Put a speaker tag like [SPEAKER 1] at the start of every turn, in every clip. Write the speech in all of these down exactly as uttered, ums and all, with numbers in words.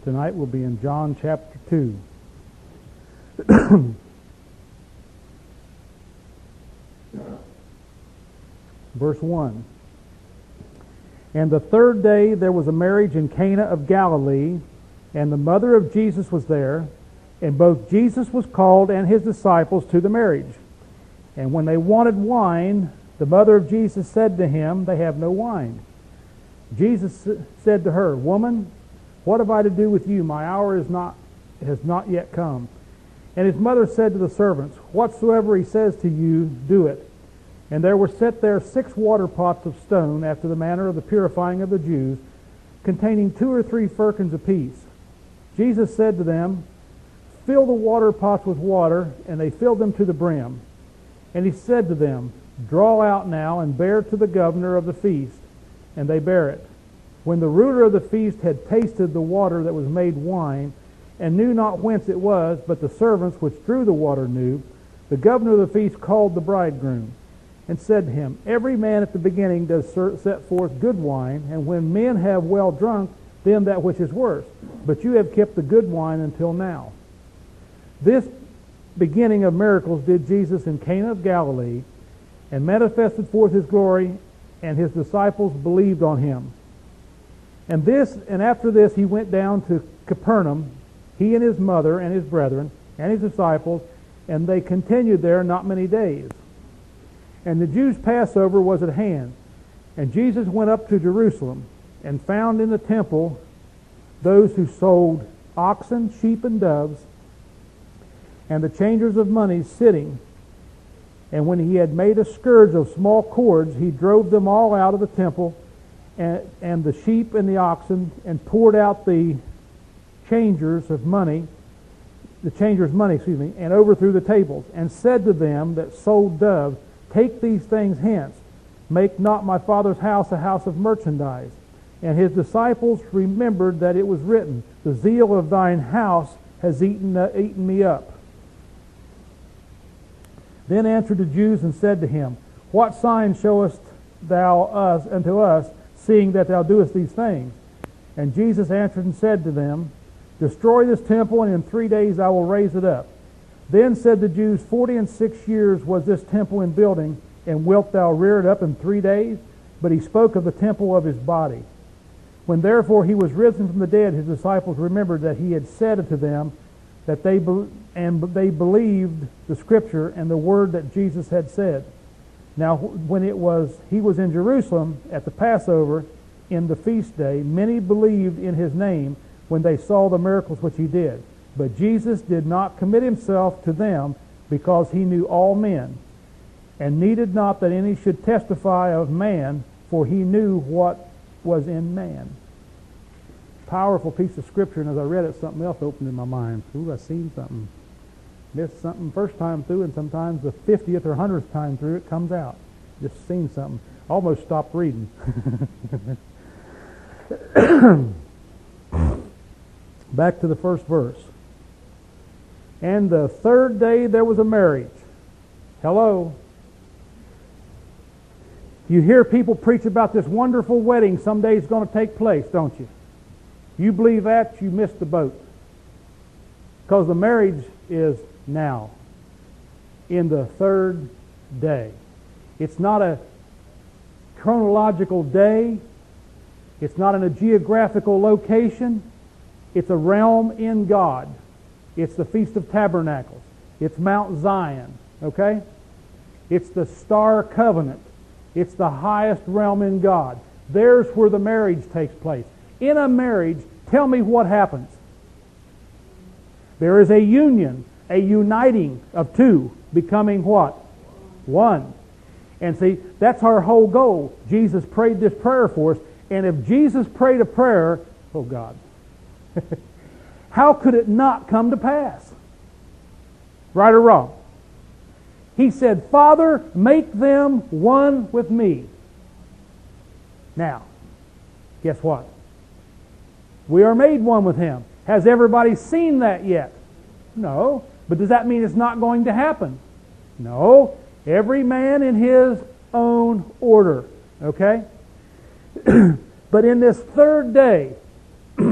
[SPEAKER 1] tonight will be in John chapter two. Verse one. And the third day there was a marriage in Cana of Galilee, and the mother of Jesus was there, and both Jesus was called and his disciples to the marriage. And when they wanted wine, the mother of Jesus said to him, They have no wine. Jesus said to her, Woman, what have I to do with you? My hour is not has not yet come. And his mother said to the servants, Whatsoever he says to you, do it. And there were set there six water pots of stone, after the manner of the purifying of the Jews, containing two or three firkins apiece. Jesus said to them, Fill the water pots with water, and they filled them to the brim. And he said to them, Draw out now, and bear to the governor of the feast. And they bare it. When the ruler of the feast had tasted the water that was made wine, and knew not whence it was, but the servants which drew the water knew, the governor of the feast called the bridegroom, and said to him, Every man at the beginning does set forth good wine, and when men have well drunk, then that which is worse. But you have kept the good wine until now. This beginning of miracles did Jesus in Cana of Galilee, and manifested forth his glory, and his disciples believed on him. And this, and after this he went down to Capernaum, he and his mother and his brethren and his disciples, and they continued there not many days. And the Jews' Passover was at hand, and Jesus went up to Jerusalem, and found in the temple those who sold oxen, sheep, and doves, and the changers of money sitting. And when he had made a scourge of small cords, he drove them all out of the temple, and, and the sheep and the oxen, and poured out the changers of money, the changers' money, excuse me, and overthrew the tables, and said to them that sold doves, Take these things hence, make not my Father's house a house of merchandise. And his disciples remembered that it was written, The zeal of thine house has eaten, uh, eaten me up. Then answered the Jews and said to him, What sign showest thou us unto us, seeing that thou doest these things? And Jesus answered and said to them, Destroy this temple, and in three days I will raise it up. Then said the Jews, Forty and six years was this temple in building, and wilt thou rear it up in three days? But he spoke of the temple of his body. When therefore he was risen from the dead, his disciples remembered that he had said unto them, that they be- and they believed the scripture and the word that Jesus had said. Now when it was he was in Jerusalem at the Passover in the feast day, many believed in his name when they saw the miracles which he did. But Jesus did not commit himself to them, because he knew all men, and needed not that any should testify of man, for he knew what was in man. Powerful piece of scripture, and as I read it, something else opened in my mind. Ooh, I seen something. Missed something first time through, and sometimes the fiftieth or hundredth time through it comes out. Just seen something. Almost stopped reading. Back to the first verse. And the third day there was a marriage. Hello. You hear people preach about this wonderful wedding someday is going to take place, don't you? You believe that, you missed the boat. Because the marriage is now, in the third day. It's not a chronological day. It's not in a geographical location. It's a realm in God. It's the Feast of Tabernacles. It's Mount Zion, okay? It's the Star Covenant. It's the highest realm in God. There's where the marriage takes place. In a marriage, tell me what happens. There is a union, a uniting of two, becoming what? One. And see, that's our whole goal. Jesus prayed this prayer for us, and if Jesus prayed a prayer, oh God, how could it not come to pass? Right or wrong? He said, Father, make them one with me. Now, guess what? We are made one with him. Has everybody seen that yet? No. But does that mean it's not going to happen? No. Every man in his own order. Okay? But in this third day,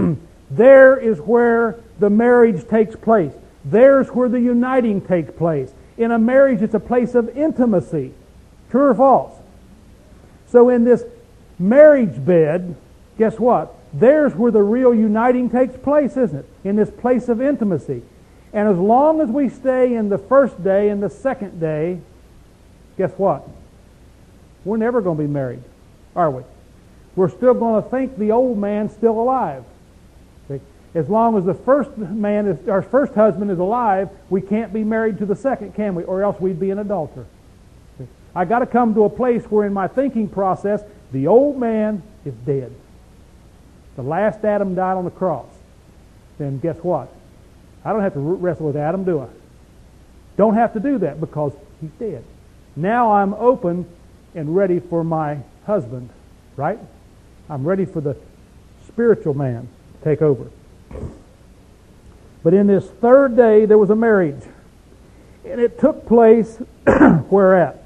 [SPEAKER 1] There is where the marriage takes place. There's where the uniting takes place. In a marriage, it's a place of intimacy. True or false? So in this marriage bed, guess what? There's where the real uniting takes place, isn't it? In this place of intimacy. And as long as we stay in the first day and the second day, guess what? We're never going to be married, are we? We're still going to think the old man's still alive. See? As long as the first man, is, our first husband is alive, we can't be married to the second, can we? Or else we'd be an adulterer. See? I got to come to a place where in my thinking process, the old man is dead. The last Adam died on the cross. Then guess what? I don't have to wrestle with Adam, do I? Don't have to do that because he's dead. Now I'm open and ready for my husband, right? I'm ready for the spiritual man to take over. But in this third day, there was a marriage. And it took place, where at?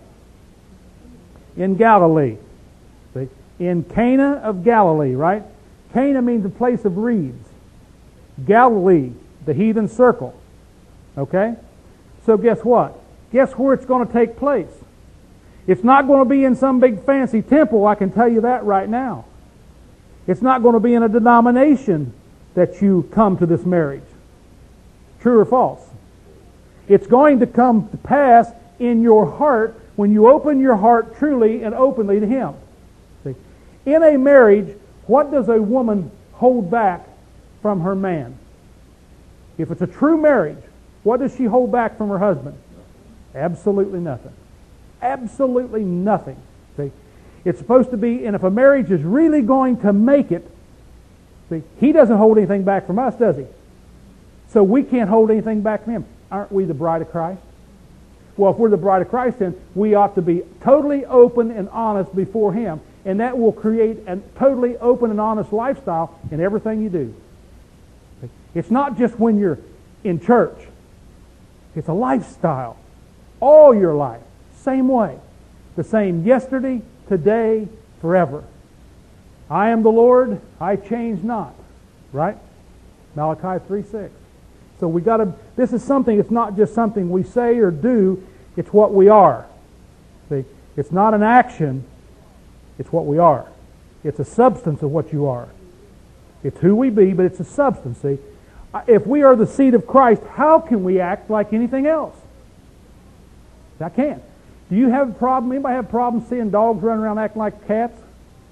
[SPEAKER 1] In Galilee. See? In Cana of Galilee, right? Cana means a place of reeds. Galilee, the heathen circle. Okay? So guess what? Guess where it's going to take place? It's not going to be in some big fancy temple, I can tell you that right now. It's not going to be in a denomination that you come to this marriage. True or false? It's going to come to pass in your heart when you open your heart truly and openly to Him. See? In a marriage, what does a woman hold back from her man? If it's a true marriage, what does she hold back from her husband? Absolutely nothing. Absolutely nothing. See? It's supposed to be, and if a marriage is really going to make it, see, he doesn't hold anything back from us, does he? So we can't hold anything back from him. Aren't we the bride of Christ? Well, if we're the bride of Christ, then we ought to be totally open and honest before Him. And that will create a totally open and honest lifestyle in everything you do. It's not just when you're in church. It's a lifestyle. All your life. Same way. The same yesterday, today, forever. I am the Lord, I change not. Right? Malachi three six. So we got to, this is something, it's not just something we say or do, it's what we are. See? It's not an action, it's what we are. It's a substance of what you are. It's who we be, but it's a substance. See? If we are the seed of Christ, how can we act like anything else? I can't. Do you have a problem? Anybody have a problem seeing dogs running around acting like cats?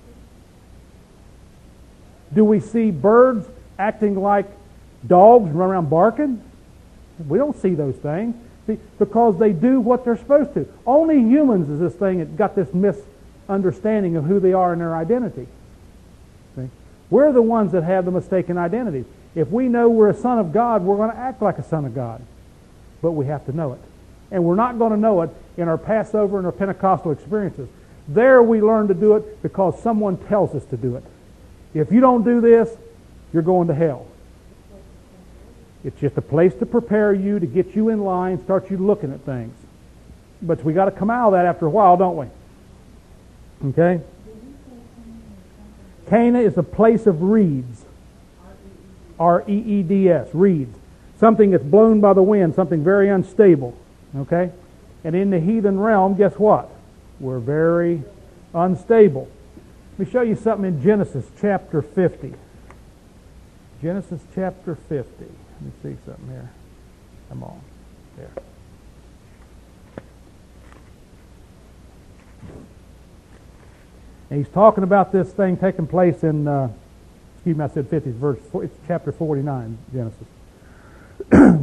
[SPEAKER 1] Do we see birds acting like dogs run around barking? We don't see those things. See, because they do what they're supposed to. Only humans is this thing that got this misunderstanding of who they are and their identity. See? We're the ones that have the mistaken identity. If we know we're a son of God, we're going to act like a son of God. But we have to know it. And we're not going to know it in our Passover and our Pentecostal experiences. There we learn to do it because someone tells us to do it. If you don't do this, you're going to hell. It's just a place to prepare you, to get you in line, start you looking at things. But we got to come out of that after a while, don't we? Okay? Cana is a place of reeds. R E E D S, reeds. Something that's blown by the wind, something very unstable. Okay? And in the heathen realm, guess what? We're very unstable. Let me show you something in Genesis chapter fifty. Genesis chapter fifty. Let me see something here. Come on. There. And he's talking about this thing taking place in, uh, excuse me, I said fifty, it's, verse, it's chapter forty-nine, Genesis.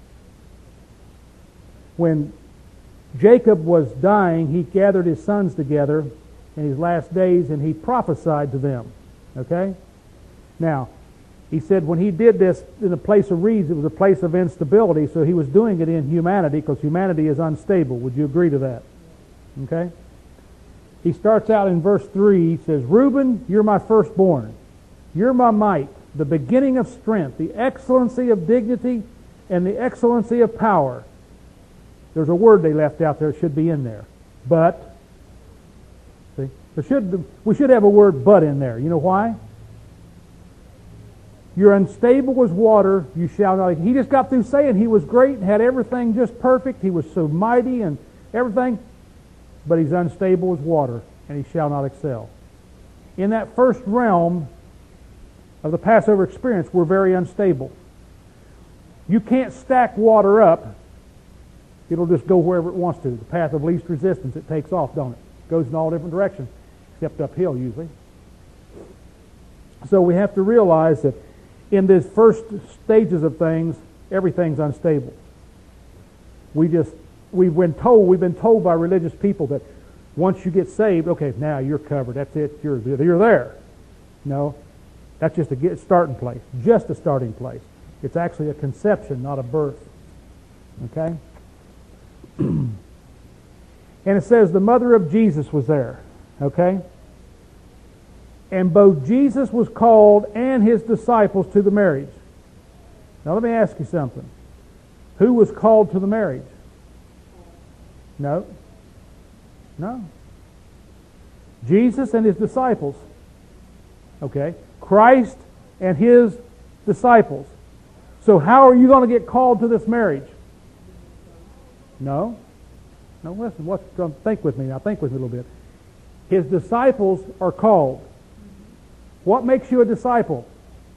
[SPEAKER 1] When Jacob was dying, he gathered his sons together in his last days and he prophesied to them. Okay? Now, he said when he did this in a place of reeds, it was a place of instability, so he was doing it in humanity because humanity is unstable. Would you agree to that? Okay? He starts out in verse three, he says, Reuben, you're my firstborn. You're my might, the beginning of strength, the excellency of dignity, and the excellency of power. There's a word they left out there that should be in there. But, see, there should, we should have a word but in there. You know why? You're unstable as water, you shall not. He just got through saying he was great and had everything just perfect. He was so mighty and everything, but he's unstable as water, and he shall not excel. In that first realm of the Passover experience, we're very unstable. You can't stack water up. It'll just go wherever it wants to. The path of least resistance, it takes off, don't it? It goes in all different directions, except uphill usually. So we have to realize that in these first stages of things, everything's unstable. We just, we've been told, we've been told by religious people that once you get saved, okay, now you're covered. That's it. You're, you're there. No, that's just a starting place. Just a starting place. It's actually a conception, not a birth. Okay? And it says the mother of Jesus was there. Okay? And both Jesus was called and his disciples to the marriage. Now let me ask you something. Who was called to the marriage? No. No. Jesus and his disciples. Okay? Christ and his disciples. So how are you going to get called to this marriage? No. No, listen, what, think with me now. Think with me a little bit. His disciples are called. What makes you a disciple?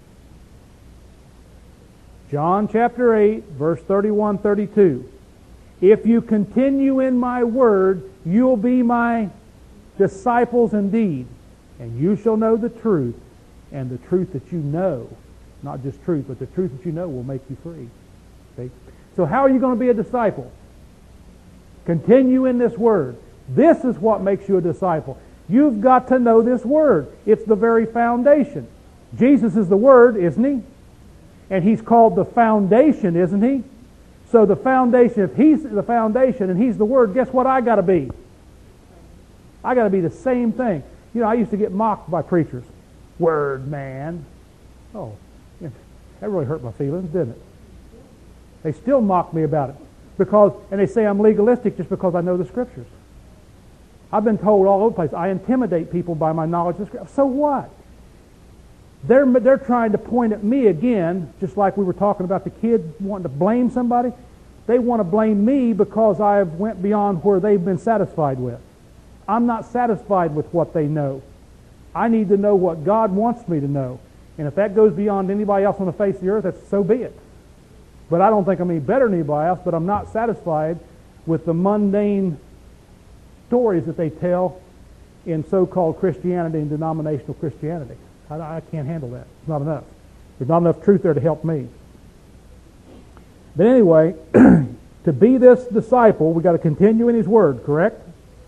[SPEAKER 1] John chapter eight, verse thirty-one, thirty-two. If you continue in my word, you'll be my disciples indeed, and you shall know the truth, and the truth that you know, not just truth, but the truth that you know will make you free. See? So how are you going to be a disciple? Continue in this word. This is what makes you a disciple. You've got to know this word. It's the very foundation. Jesus is the word, isn't he? And he's called the foundation, isn't he? So the foundation, if he's the foundation and he's the word, guess what I got to be? I got to be the same thing. You know, I used to get mocked by preachers. Word man. Oh, yeah, that really hurt my feelings, didn't it? They still mock me about it. Because, and they say I'm legalistic just because I know the Scriptures. I've been told all over the place, I intimidate people by my knowledge of the Scripture. So what? They're, they're trying to point at me again, just like we were talking about the kid wanting to blame somebody. They want to blame me because I went beyond where they've been satisfied with. I'm not satisfied with what they know. I need to know what God wants me to know. And if that goes beyond anybody else on the face of the earth, that's so be it. But I don't think I'm any better than anybody else, but I'm not satisfied with the mundane stories that they tell in so-called Christianity and denominational Christianity. I, I can't handle that. It's not enough. There's not enough truth there to help me. But anyway, to be this disciple, we've got to continue in his word, correct?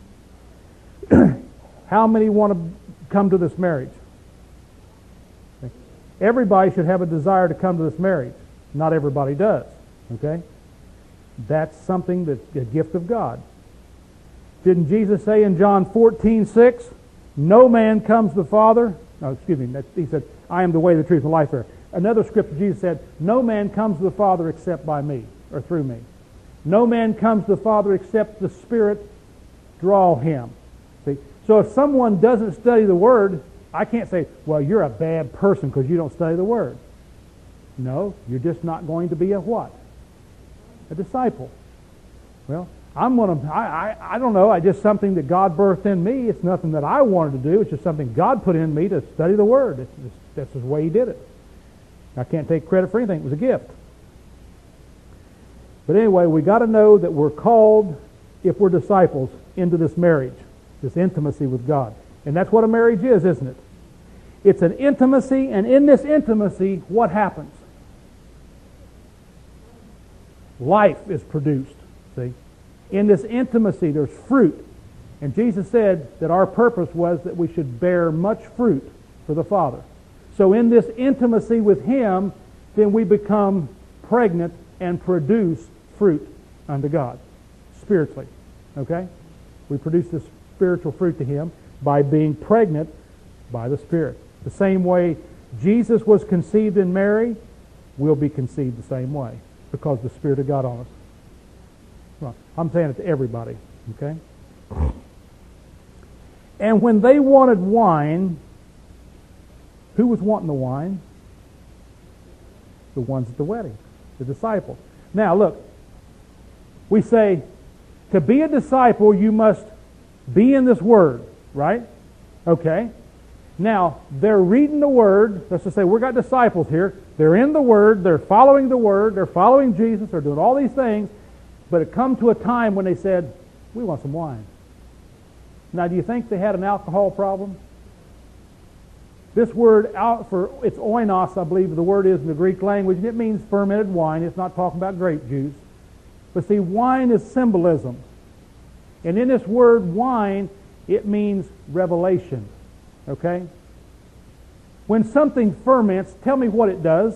[SPEAKER 1] How many want to come to this marriage? Everybody should have a desire to come to this marriage. Not everybody does. Okay? That's something that's a gift of God. Didn't Jesus say in John fourteen six, no man comes to the Father? No, excuse me. That, he said, I am the way, the truth, and the life. There. Another scripture, Jesus said, no man comes to the Father except by me, or through me. No man comes to the Father except the Spirit draw him. See? So if someone doesn't study the Word, I can't say, well, you're a bad person because you don't study the Word. No, you're just not going to be a what? A disciple. Well, I'm one of, I, I, I don't know, I just something that God birthed in me. It's nothing that I wanted to do. It's just something God put in me to study the Word. It's just, that's the way He did it. I can't take credit for anything. It was a gift. But anyway, we got to know that we're called, if we're disciples, into this marriage, this intimacy with God. And that's what a marriage is, isn't it? It's an intimacy, and in this intimacy, what happens? Life is produced, see? In this intimacy, there's fruit. And Jesus said that our purpose was that we should bear much fruit for the Father. So in this intimacy with Him, then we become pregnant and produce fruit unto God, spiritually. Okay? We produce this spiritual fruit to Him by being pregnant by the Spirit. The same way Jesus was conceived in Mary, we'll be conceived the same way because the Spirit of God on us. Well, I'm saying it to everybody, okay? And when they wanted wine, who was wanting the wine? The ones at the wedding, the disciples. Now look, we say, to be a disciple, you must be in this Word, right? Okay. Now, they're reading the Word. Let's just say we've got disciples here. They're in the Word. They're following the Word. They're following Jesus. They're doing all these things. But it come to a time when they said, we want some wine. Now, do you think they had an alcohol problem? This word, out for it's oinos, I believe the word is in the Greek language, and it means fermented wine. It's not talking about grape juice. But see, wine is symbolism. And in this word wine, it means revelation. Okay? When something ferments, tell me what it does.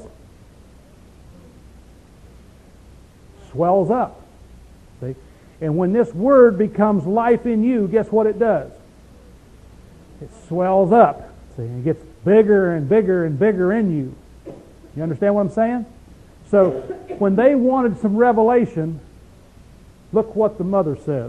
[SPEAKER 1] Swells up. See? And when this word becomes life in you, guess what it does? It swells up. See, it gets bigger and bigger and bigger in you. You understand what I'm saying? So, when they wanted some revelation, look what the mother says.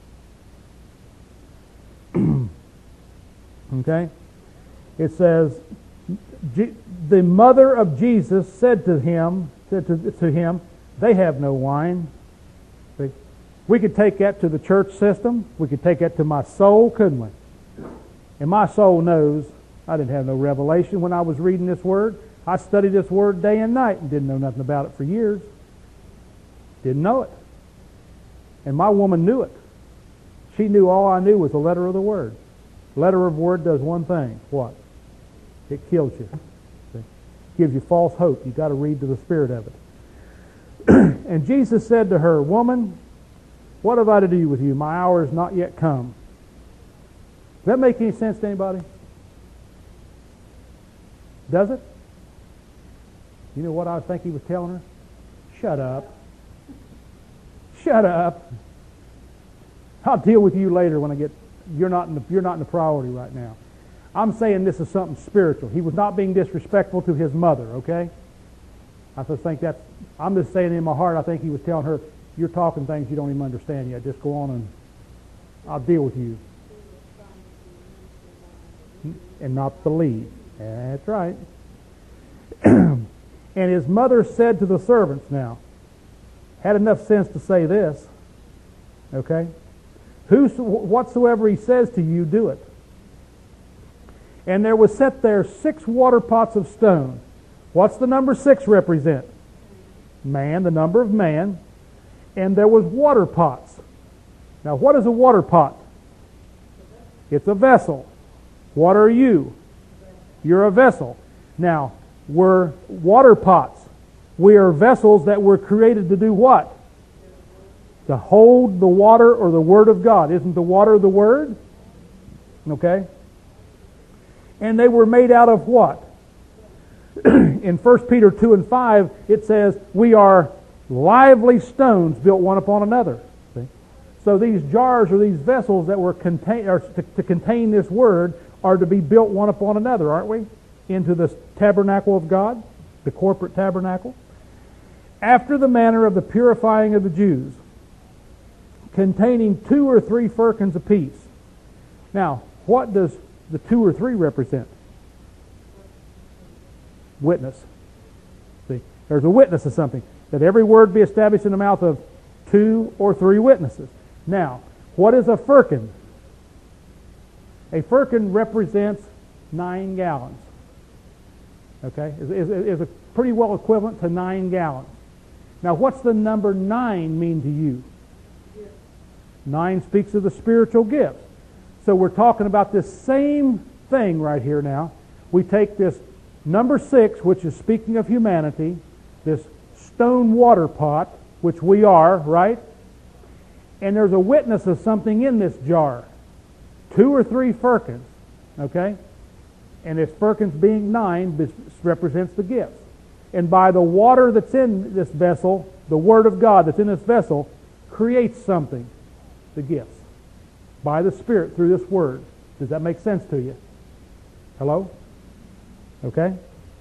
[SPEAKER 1] Okay? It says, the mother of Jesus said to him, said to, to him, they have no wine. See? We could take that to the church system. We could take that to my soul, couldn't we? And my soul knows I didn't have no revelation when I was reading this Word. I studied this Word day and night and didn't know nothing about it for years. Didn't know it. And my woman knew it. She knew all I knew was the letter of the Word. Letter of Word does one thing. What? It kills you. See? Gives you false hope. You've got to read to the spirit of it. And Jesus said to her, woman, what have I to do with you? My hour is not yet come. Does that make any sense to anybody? Does it? You know what I think he was telling her? Shut up. Shut up. I'll deal with you later when I get... You're not in the, you're not in the priority right now. I'm saying this is something spiritual. He was not being disrespectful to his mother, okay? I just think that's... I'm just saying in my heart, I think he was telling her, you're talking things you don't even understand yet. Just go on and I'll deal with you. And not believe. That's right. And his mother said to the servants now, had enough sense to say this, okay? Whoso, whatsoever he says to you, do it. And there was set there six water pots of stone. What's the number six represent? Man, the number of man. And there was water pots. Now, what is a water pot? It's a vessel. What are you? You're a vessel. Now, we're water pots. We are vessels that were created to do what? To hold the water or the Word of God. Isn't the water the Word? Okay? And they were made out of what? In First Peter two and five, it says, we are lively stones built one upon another. See? So these jars or these vessels that were contain, or to, to contain this Word are to be built one upon another, aren't we? Into the tabernacle of God, the corporate tabernacle. After the manner of the purifying of the Jews, containing two or three firkins apiece. Now, what does the two or three represent? Witness. See, there's a witness of something. That every word be established in the mouth of two or three witnesses. Now, what is a firkin? A firkin represents nine gallons. Okay? Is, is, is a pretty well equivalent to nine gallons. Now, what's the number nine mean to you? Nine speaks of the spiritual gifts. So we're talking about this same thing right here now. We take this number six, which is speaking of humanity, this stone water pot, which we are, right? And there's a witness of something in this jar. Two or three firkins, okay? And this firkins being nine this represents the gifts. And by the water that's in this vessel, the Word of God that's in this vessel creates something, the gifts, by the Spirit through this Word. Does that make sense to you? Hello? Okay?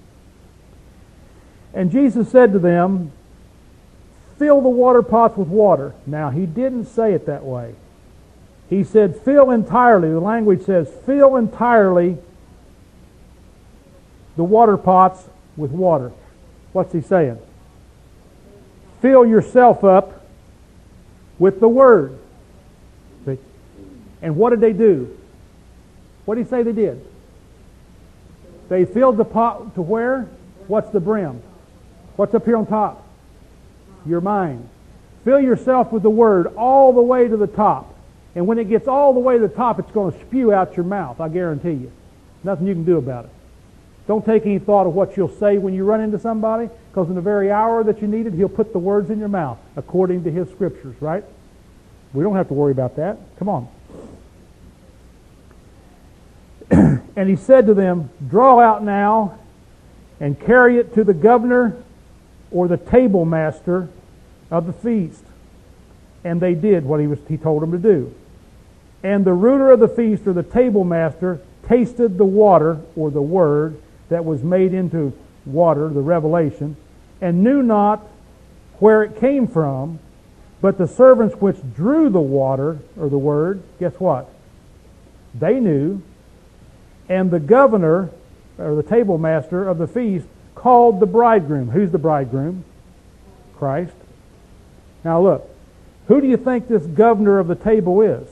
[SPEAKER 1] And Jesus said to them, fill the water pots with water. Now, he didn't say it that way. He said, fill entirely. The language says, fill entirely the water pots with water. What's he saying? Fill yourself up with the Word. See? And what did they do? What did he say they did? They filled the pot to where? What's the brim? What's up here on top? Your mind. Fill yourself with the Word all the way to the top. And when it gets all the way to the top, it's going to spew out your mouth, I guarantee you. Nothing you can do about it. Don't take any thought of what you'll say when you run into somebody, because in the very hour that you need it, He'll put the words in your mouth according to His Scriptures, right? We don't have to worry about that. Come on. And He said to them, draw out now and carry it to the governor or the table master of the feast. And they did what he was he told them to do. And the ruler of the feast or the table master tasted the water or the word that was made into water, the revelation, and knew not where it came from, but the servants which drew the water or the word, guess what? They knew. And the governor or the table master of the feast called the bridegroom. Who's the bridegroom? Christ. Now look, who do you think this governor of the table is?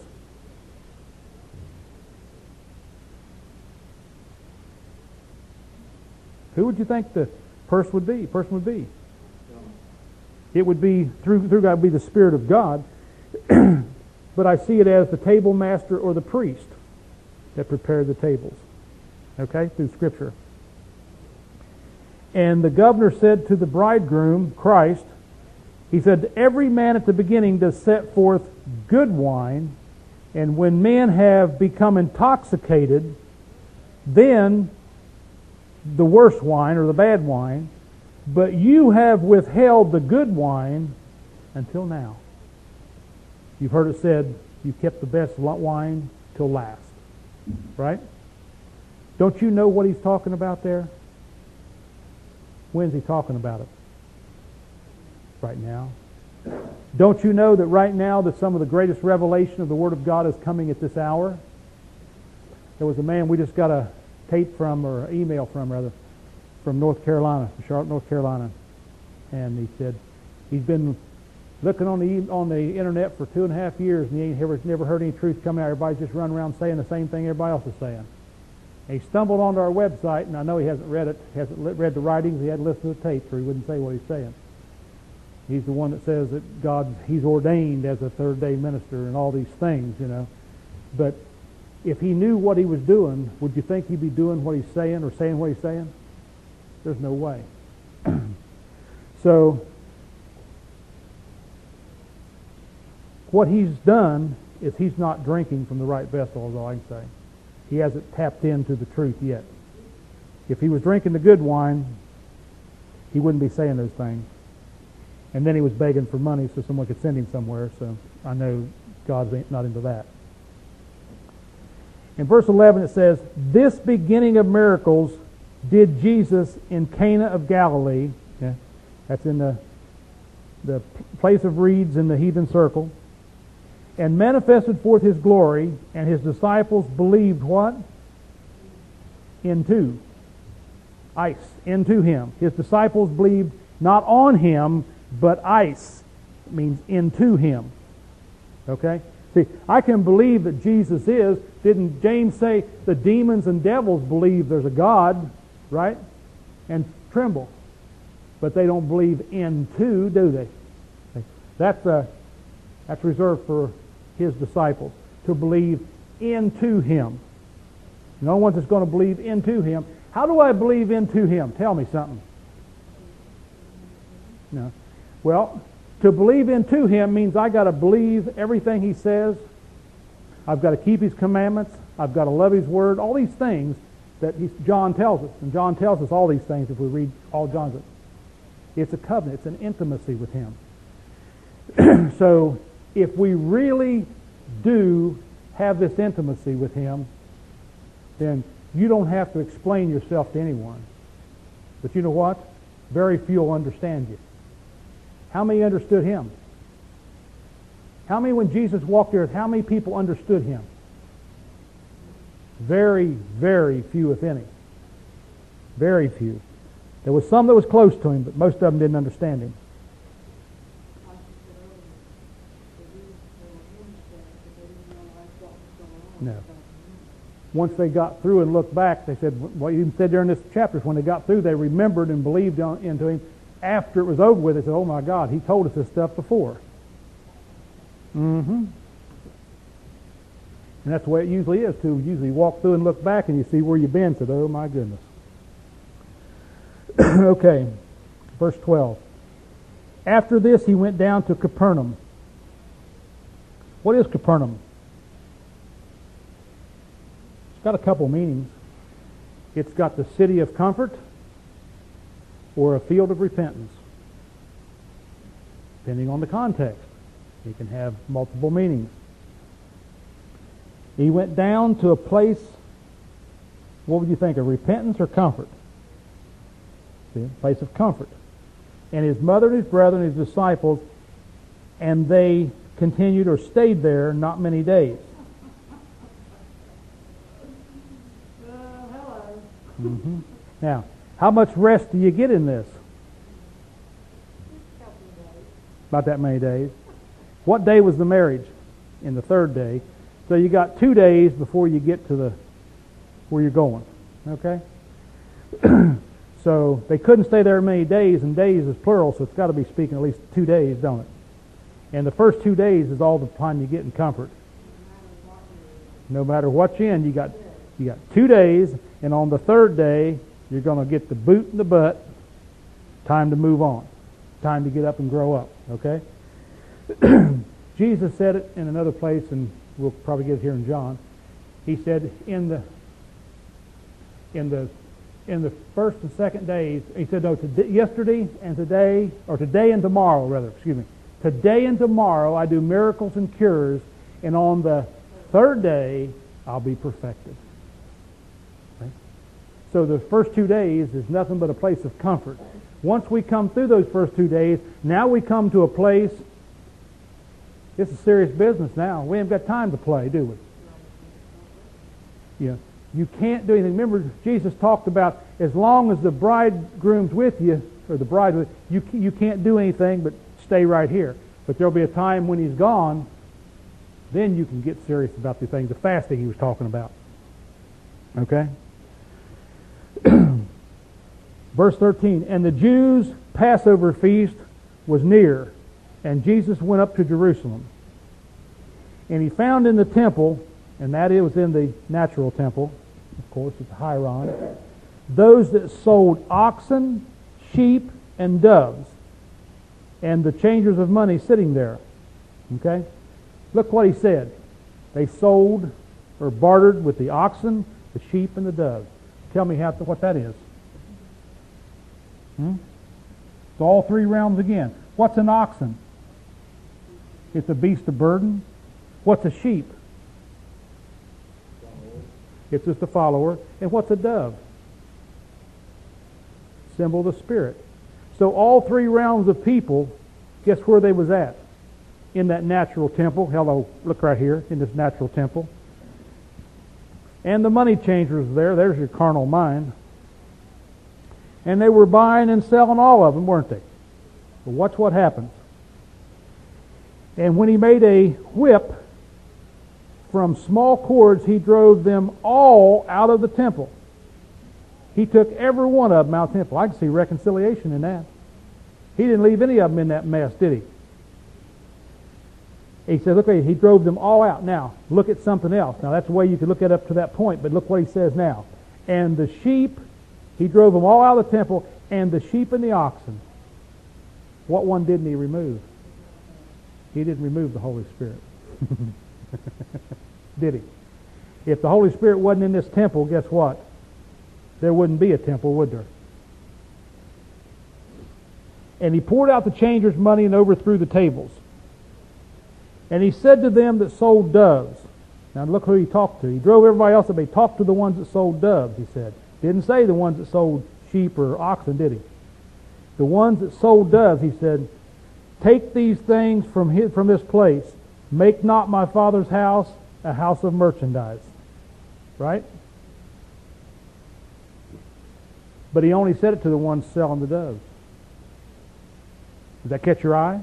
[SPEAKER 1] Who would you think the person would be? Person would be? It would be through through God would be the Spirit of God. But I see it as the table master or the priest that prepared the tables. Okay, through Scripture. And the governor said to the bridegroom, Christ, he said, every man at the beginning does set forth good wine, and when men have become intoxicated, then the worse wine or the bad wine, but you have withheld the good wine until now. You've heard it said, you kept the best wine till last. Right? Don't you know what he's talking about there? When's he talking about it? Right now. Don't you know that right now that some of the greatest revelation of the Word of God is coming at this hour? There was a man we just got a tape from, or an email from rather, from North Carolina, from Charlotte, North Carolina. And he said he's been looking on the on the internet for two and a half years and he ain't ever, never heard any truth coming out. Everybody's just running around saying the same thing everybody else is saying. And he stumbled onto our website, and I know he hasn't read it, hasn't read the writings, he hadn't listened to the tape, so he wouldn't say what he's saying. He's the one that says that God, he's ordained as a third-day minister and all these things, you know. But if he knew what he was doing, would you think he'd be doing what he's saying or saying what he's saying? There's no way. So, what he's done is he's not drinking from the right vessel, is all I can say. He hasn't tapped into the truth yet. If he was drinking the good wine, he wouldn't be saying those things. And then he was begging for money so someone could send him somewhere, so I know God's not into that. In verse eleven it says, this beginning of miracles did Jesus in Cana of Galilee. Okay? That's in the, the place of reeds in the heathen circle. And manifested forth his glory, and his disciples believed what? Into. Ice. Into him. His disciples believed not on him, but ice. It means into him. Okay? See, I can believe that Jesus is. Didn't James say the demons and devils believe there's a God, right? And tremble. But they don't believe into, do they? That's, uh, that's reserved for his disciples, to believe into him. No one's just going to believe into him. How do I believe into him? Tell me something. No. Well, to believe into him means I got to believe everything he says. I've got to keep his commandments. I've got to love his word. All these things that he's, John tells us. And John tells us all these things if we read all John's. It's a covenant. It's an intimacy with him. So, if we really do have this intimacy with him, then you don't have to explain yourself to anyone. But you know what? Very few will understand you. How many understood him? How many, when Jesus walked the earth, how many people understood him? Very, very few, if any. Very few. There was some that was close to him, but most of them didn't understand him. No. Once they got through and looked back, they said, well, you even said during this chapter, when they got through, they remembered and believed on, into him. After it was over with, they said, oh my God, he told us this stuff before. Mm-hmm. And that's the way it usually is, too. You usually walk through and look back and you see where you've been. Said, oh my goodness. Okay, verse twelve. After this, he went down to Capernaum. What is Capernaum? It's got a couple meanings. It's got the city of comfort or a field of repentance. Depending on the context, it can have multiple meanings. He went down to a place, what would you think, of repentance or comfort? See, a place of comfort. And his mother and his brethren and his disciples, and they continued or stayed there not many days. Mm-hmm. Now, how much rest do you get in this? About that many days. What day was the marriage? In the third day. So you got two days before you get to the where you're going. Okay? So they couldn't stay there many days, and days is plural, so it's got to be speaking at least two days, don't it? And the first two days is all the time you get in comfort. No matter what you're in, you got you got two days, and on the third day, you're going to get the boot in the butt. Time to move on. Time to get up and grow up. Okay? Jesus said it in another place, and we'll probably get it here in John. He said, in the in the in the first and second days, he said, no, today, yesterday and today, or today and tomorrow, rather, excuse me. Today and tomorrow I do miracles and cures, and on the third day I'll be perfected. Okay? So the first two days is nothing but a place of comfort. Once we come through those first two days, now we come to a place, this is serious business now. We haven't got time to play, do we? Yeah. You can't do anything. Remember, Jesus talked about as long as the bridegroom's with you, or the bride, with you, you can't do anything but stay right here. But there'll be a time when he's gone, then you can get serious about the things, the fasting he was talking about. Okay? Verse thirteen, and the Jews' Passover feast was near, and Jesus went up to Jerusalem. And he found in the temple, and that it was in the natural temple, of course, it's Hieron, those that sold oxen, sheep, and doves, and the changers of money sitting there. Okay? Look what he said. They sold or bartered with the oxen, the sheep, and the doves. Tell me how, what that is. Hmm? It's all three realms again. What's an oxen? It's a beast of burden. What's a sheep? It's just a follower. And what's a dove? Symbol of the Spirit. So all three realms of people, guess where they was at? In that natural temple. Hello, look right here, in this natural temple. And the money changers was there. There's your carnal mind. And they were buying and selling all of them, weren't they? But watch what happens. And when he made a whip, from small cords he drove them all out of the temple. He took every one of them out of the temple. I can see reconciliation in that. He didn't leave any of them in that mess, did he? He said, look, he drove them all out. Now, look at something else. Now, that's the way you could look at it up to that point, but look what he says now. And the sheep, he drove them all out of the temple, and the sheep and the oxen. What one didn't he remove? He didn't remove the Holy Spirit. Did he? If the Holy Spirit wasn't in this temple, guess what? There wouldn't be a temple, would there? And he poured out the changers' money and overthrew the tables. And he said to them that sold doves. Now look who he talked to. He drove everybody else up, but he talked to the ones that sold doves, he said. Didn't say the ones that sold sheep or oxen, did he? The ones that sold doves, he said, take these things from his, from this place. Make not my Father's house a house of merchandise. Right? But he only said it to the ones selling the doves. Does that catch your eye?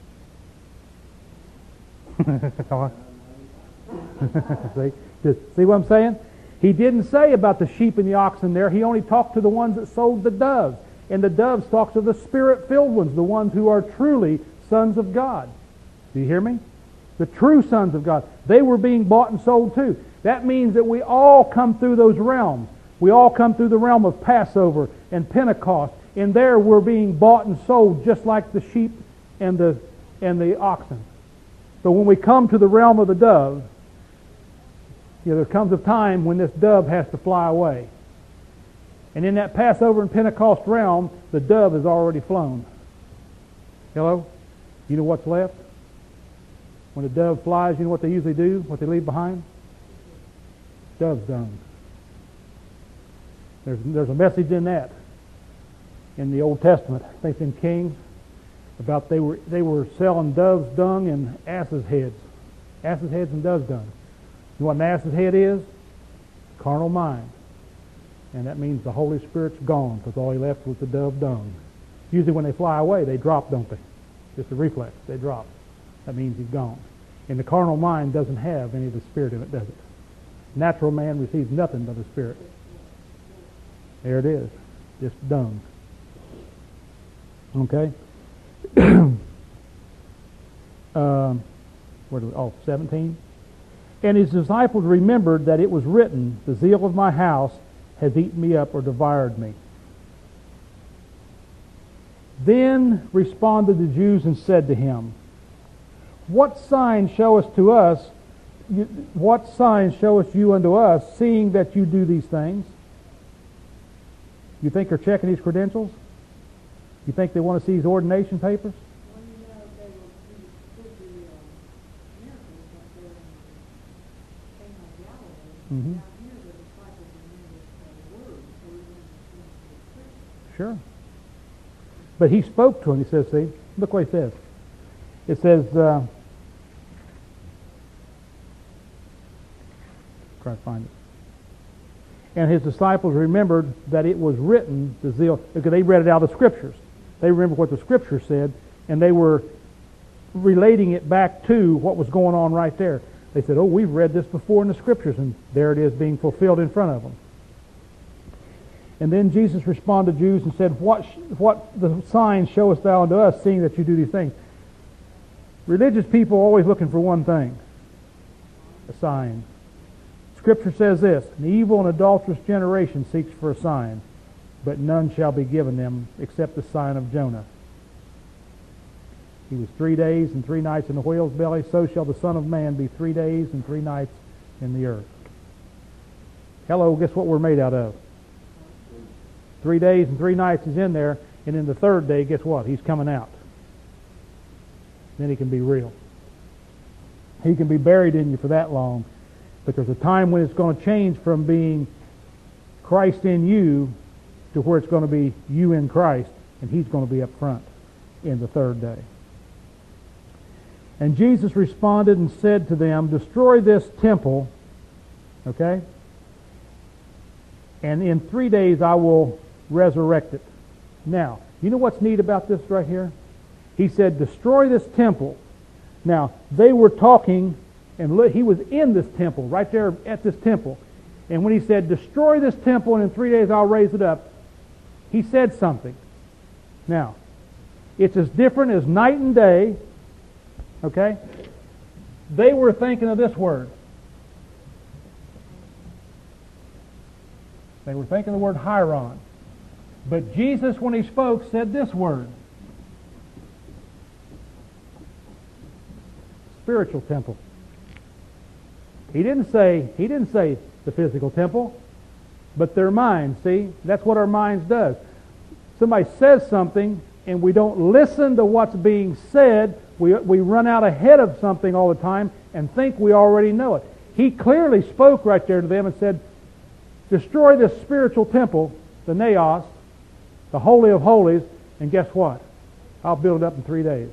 [SPEAKER 1] see? see what I'm saying? He didn't say about the sheep and the oxen there. He only talked to the ones that sold the doves. And the doves talk to the Spirit-filled ones, the ones who are truly sons of God. Do you hear me? The true sons of God. They were being bought and sold too. That means that we all come through those realms. We all come through the realm of Passover and Pentecost. And there we're being bought and sold just like the sheep and the, and the oxen. So when we come to the realm of the dove, you know, there comes a time when this dove has to fly away. And in that Passover and Pentecost realm, the dove has already flown. Hello? You know what's left? When a dove flies, you know what they usually do? What they leave behind? Dove's dung. There's, there's a message in that in the Old Testament. I think it's in Kings about they were they were selling dove's dung and asses' heads. Asses' heads and dove's dung. You know what an ass's head is? Carnal mind. And that means the Holy Spirit's gone because all he left was the dove dung. Usually when they fly away, they drop, don't they? Just a reflex. They drop. That means he's gone. And the carnal mind doesn't have any of the Spirit in it, does it? Natural man receives nothing but the Spirit. There it is. Just dung. Okay? um, where do we, oh, seventeen. And his disciples remembered that it was written, the zeal of my house has eaten me up or devoured me. Then responded the Jews and said to him, What sign showest to us, you, what sign showest you unto us, seeing that you do these things? You think they're checking his credentials? You think they want to see his ordination papers?
[SPEAKER 2] Well, you know, they were pretty pretty, uh, miracles up there in Cana of Galilee.
[SPEAKER 1] Mm-hmm.
[SPEAKER 2] Down here, the disciples remembered the word, so we remember the scripture.
[SPEAKER 1] Sure. But he spoke to him. He says, see, look what he says. It says, uh, try to find it. And his disciples remembered that it was written, the zeal, because they read it out of the Scriptures. They remembered what the Scripture said, and they were relating it back to what was going on right there. They said, oh, we've read this before in the Scriptures, and there it is being fulfilled in front of them. And then Jesus responded to the Jews and said, What, what the sign showest thou unto us, seeing that you do these things? Religious people are always looking for one thing, a sign. Scripture says this, an evil and adulterous generation seeks for a sign, but none shall be given them except the sign of Jonah. He was three days and three nights in the whale's belly, so shall the Son of Man be three days and three nights in the earth. Hello, guess what we're made out of? Three days and three nights is in there, and then the third day, guess what? He's coming out. Then he can be real. He can be buried in you for that long. But there's a time when it's going to change from being Christ in you to where it's going to be you in Christ, and he's going to be up front in the third day. And Jesus responded and said to them, Destroy this temple, okay? And in three days I will resurrect it. Now, you know what's neat about this right here? He said, Destroy this temple. Now, they were talking, and look, he was in this temple, right there at this temple. And when he said, Destroy this temple, and in three days I'll raise it up, he said something. Now, it's as different as night and day, okay? They were thinking of this word. They were thinking of the word Hieron. But Jesus, when he spoke, said this word. Spiritual temple. He didn't say, he didn't say the physical temple, but their mind. See, that's what our minds does. Somebody says something, and we don't listen to what's being said. We, we run out ahead of something all the time and think we already know it. He clearly spoke right there to them and said, Destroy this spiritual temple, the Naos, the Holy of Holies, and guess what? I'll build it up in three days.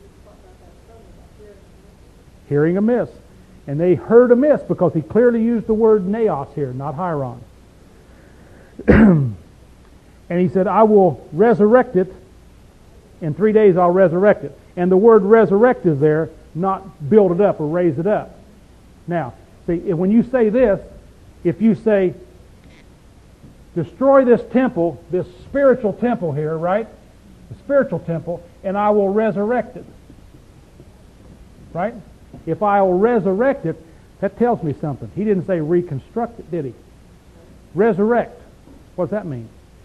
[SPEAKER 1] Hearing amiss. And they heard amiss because he clearly used the word Naos here, not Hieron. And he said, I will resurrect it. In three days I'll resurrect it. And the word resurrect is there, not build it up or raise it up. Now, see, when you say this, if you say, destroy this temple, this spiritual temple here, right? The spiritual temple, and I will resurrect it. Right? If I will resurrect it, that tells me something. He didn't say reconstruct it, did he? Resurrect. What does that mean?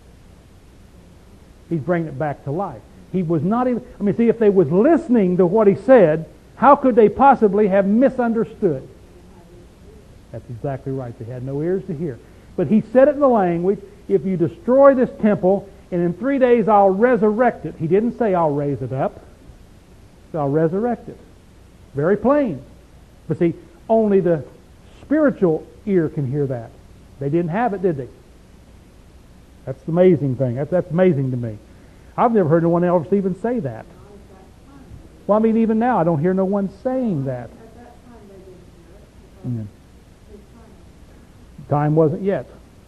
[SPEAKER 1] He's bringing it back to life. He was not even, I mean, see, if they was listening to what he said, how could they possibly have misunderstood? That's exactly right. They had no ears to hear. But he said it in the language, if you destroy this temple, and in three days I'll resurrect it. He didn't say I'll raise it up. He said I'll resurrect it. Very plain. But see, only the spiritual ear can hear that. They didn't have it, did they? That's the amazing thing. That's, that's amazing to me. I've never heard no one else even say that. Well, I mean, even now, I don't hear no one saying that.
[SPEAKER 2] At that time, they didn't hear it.
[SPEAKER 1] Mm. Time wasn't yet.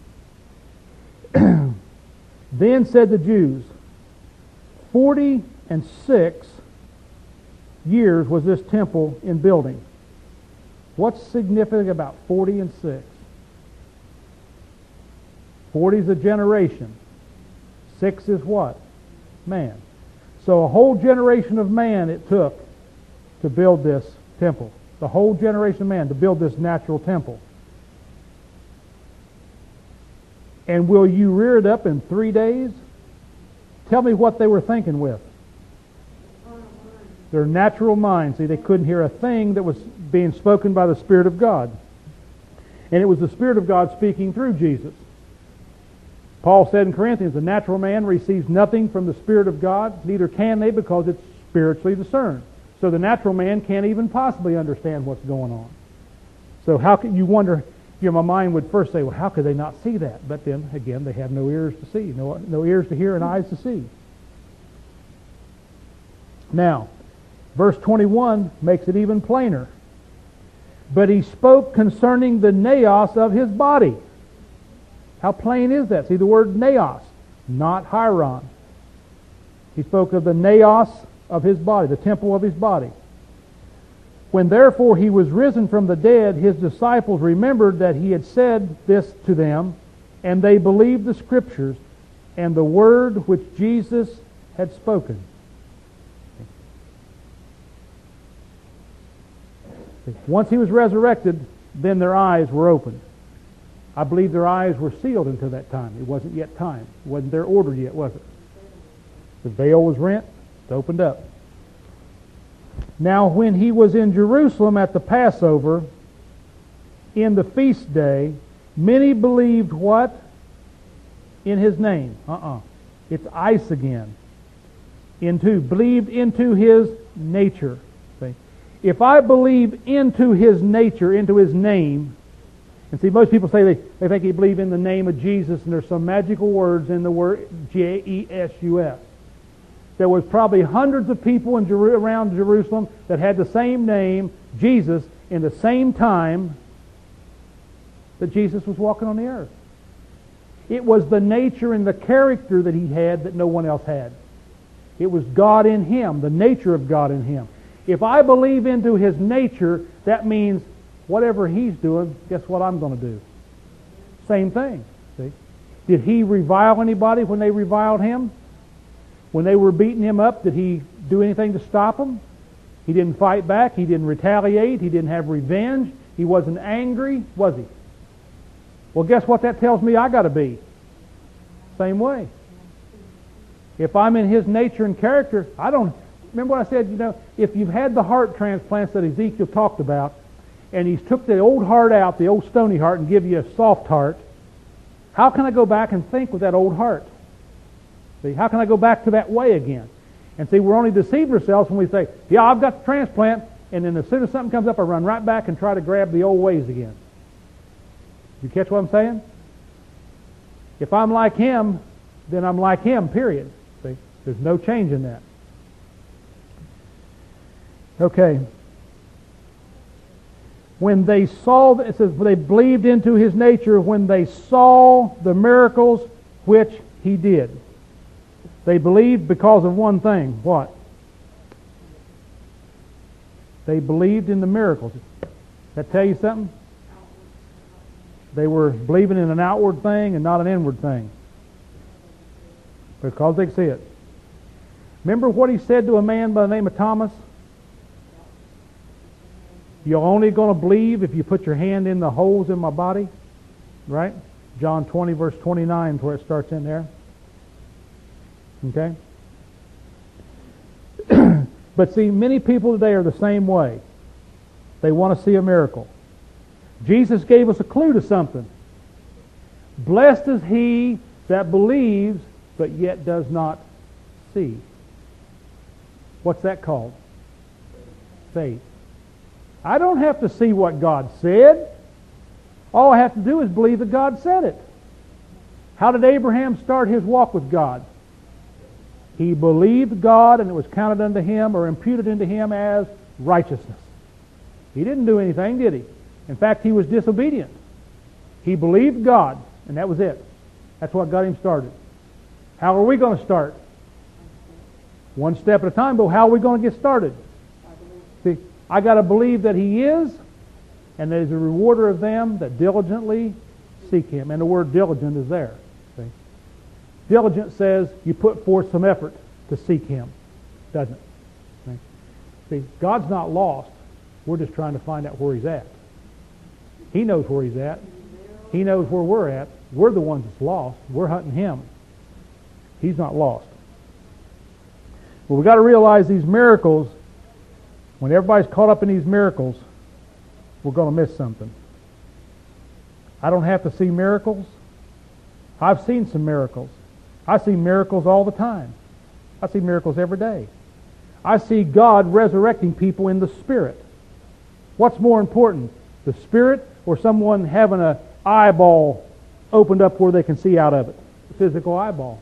[SPEAKER 1] Then said the Jews, forty and six years was this temple in building. What's significant about forty and six? Forty is a generation. Six is what? Man. So a whole generation of man it took to build this temple. The whole generation of man to build this natural temple. And will you rear it up in three days? Tell me what they were thinking with. Their natural mind. See, they couldn't hear a thing that was being spoken by the Spirit of God. And it was the Spirit of God speaking through Jesus. Paul said in Corinthians, the natural man receives nothing from the Spirit of God, neither can they, because it's spiritually discerned. So the natural man can't even possibly understand what's going on. So how can you wonder, you know, my mind would first say, well, how could they not see that? But then, again, they have no ears to see, no, no ears to hear and eyes to see. Now, verse twenty-one makes it even plainer. But he spoke concerning the naos of his body. How plain is that? See the word naos, not hieron. He spoke of the naos of his body, the temple of his body. When therefore he was risen from the dead, his disciples remembered that he had said this to them, and they believed the Scriptures and the word which Jesus had spoken. Once he was resurrected, then their eyes were opened. I believe their eyes were sealed until that time. It wasn't yet time. It wasn't their order yet, was it? The veil was rent. It opened up. Now when he was in Jerusalem at the Passover, in the feast day, many believed what? In his name. Uh-uh. It's ice again. Into. Believed into his nature. See? If I believe into his nature, into his name, and see, most people say they, they think they believe in the name of Jesus, and there's some magical words in the word J E S U S. There was probably hundreds of people in Jeru- around Jerusalem that had the same name, Jesus, in the same time that Jesus was walking on the earth. It was the nature and the character that he had that no one else had. It was God in him, the nature of God in him. If I believe into his nature, that means whatever he's doing, guess what I'm going to do? Same thing. See? Did he revile anybody when they reviled him? When they were beating him up, did he do anything to stop them? He didn't fight back. He didn't retaliate. He didn't have revenge. He wasn't angry, was he? Well, guess what that tells me I got to be? Same way. If I'm in his nature and character, I don't... Remember what I said, you know, if you've had the heart transplants that Ezekiel talked about, and he's took the old heart out, the old stony heart, and give you a soft heart, how can I go back and think with that old heart? See, how can I go back to that way again? And see, we're only deceiving ourselves when we say, yeah, I've got the transplant, and then as soon as something comes up, I run right back and try to grab the old ways again. You catch what I'm saying? If I'm like him, then I'm like him, period. See, there's no change in that. Okay. When they saw, it says, they believed into his nature when they saw the miracles which he did. They believed because of one thing. What? They believed in the miracles. Does that tell you something? They were believing in an outward thing and not an inward thing. Because they could see it. Remember what he said to a man by the name of Thomas? You're only going to believe if you put your hand in the holes in my body. Right? John twenty verse twenty-nine is where it starts in there. Okay? But see, many people today are the same way. They want to see a miracle. Jesus gave us a clue to something. Blessed is he that believes, but yet does not see. What's that called? Faith. I don't have to see what God said. All I have to do is believe that God said it. How did Abraham start his walk with God? He believed God, and it was counted unto him or imputed into him as righteousness. He didn't do anything, did he? In fact, he was disobedient. He believed God, and that was it. That's what got him started. How are we going to start? One step at a time, but how are we going to get started? See, I got to believe that he is, and that he's a rewarder of them that diligently seek him. And the word diligent is there. See? Diligent says you put forth some effort to seek him, doesn't it? See? See, God's not lost. We're just trying to find out where he's at. He knows where he's at. He knows where we're at. We're the ones that's lost. We're hunting him. He's not lost. Well, we've got to realize these miracles, when everybody's caught up in these miracles, we're going to miss something. I don't have to see miracles. I've seen some miracles. I see miracles all the time. I see miracles every day. I see God resurrecting people in the Spirit. What's more important, the Spirit or someone having an eyeball opened up where they can see out of it? The physical eyeball.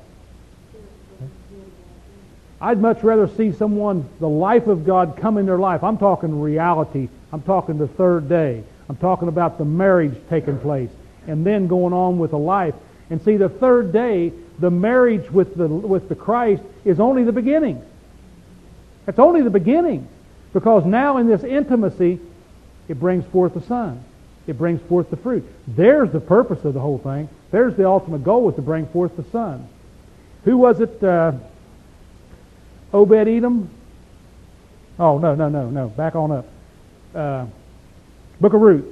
[SPEAKER 1] I'd much rather see someone, the life of God come in their life. I'm talking reality. I'm talking the third day. I'm talking about the marriage taking place and then going on with a life. And see, the third day, the marriage with the with the Christ is only the beginning. It's only the beginning. Because now in this intimacy, it brings forth the Son. It brings forth the fruit. There's the purpose of the whole thing. There's the ultimate goal, was to bring forth the Son. Who was it? Uh, Obed-Edom? Oh, no, no, no, no. Back on up. Uh, Book of Ruth.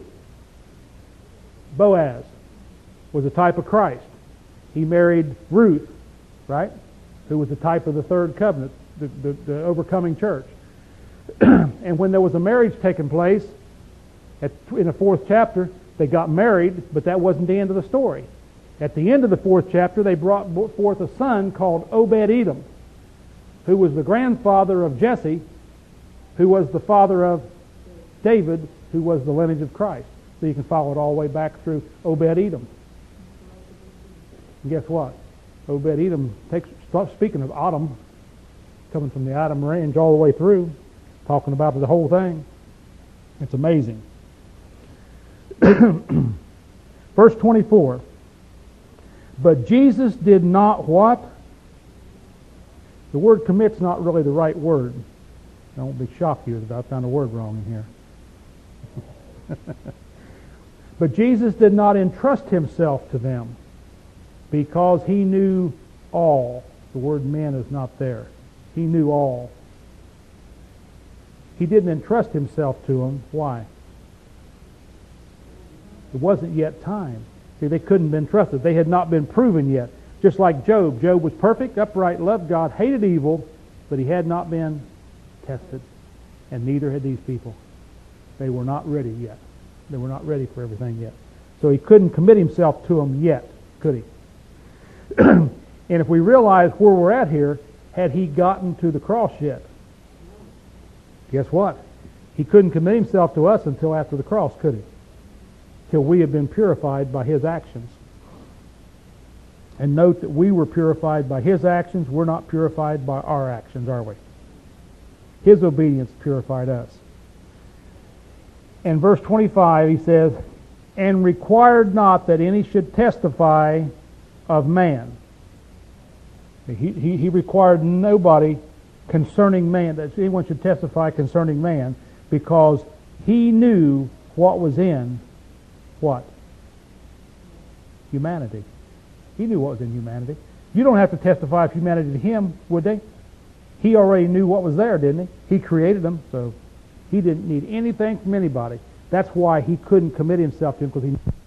[SPEAKER 1] Boaz was a type of Christ. He married Ruth, right? Who was the type of the third covenant, the, the, the overcoming church. And when there was a marriage taking place, at, in the fourth chapter, they got married, but that wasn't the end of the story. At the end of the fourth chapter, they brought forth a son called Obed-Edom, who was the grandfather of Jesse, who was the father of David, who was the lineage of Christ. So you can follow it all the way back through Obed-Edom. And guess what? Obed-Edom takes, speaking of Adam, coming from the Adam range all the way through, talking about the whole thing. It's amazing. Verse twenty-four. But Jesus did not what? The word commit's not really the right word. Don't be shocked you if I found a word wrong in here. But Jesus did not entrust himself to them because he knew all. The word men is not there. He knew all. He didn't entrust himself to them. Why? It wasn't yet time. See, they couldn't have been trusted. They had not been proven yet. Just like Job. Job was perfect, upright, loved God, hated evil, but he had not been tested. And neither had these people. They were not ready yet. They were not ready for everything yet. So he couldn't commit himself to them yet, could he? And if we realize where we're at here, had he gotten to the cross yet? Guess what? He couldn't commit himself to us until after the cross, could he? Till we have been purified by his actions. And note that we were purified by his actions. We're not purified by our actions, are we? His obedience purified us. In verse twenty-five, he says, and required not that any should testify of man. He, he, he required nobody concerning man, that anyone should testify concerning man, because he knew what was in what? Humanity. He knew what was in humanity. You don't have to testify of humanity to him, would they? He already knew what was there, didn't he? He created them, so he didn't need anything from anybody. That's why he couldn't commit himself to him, because he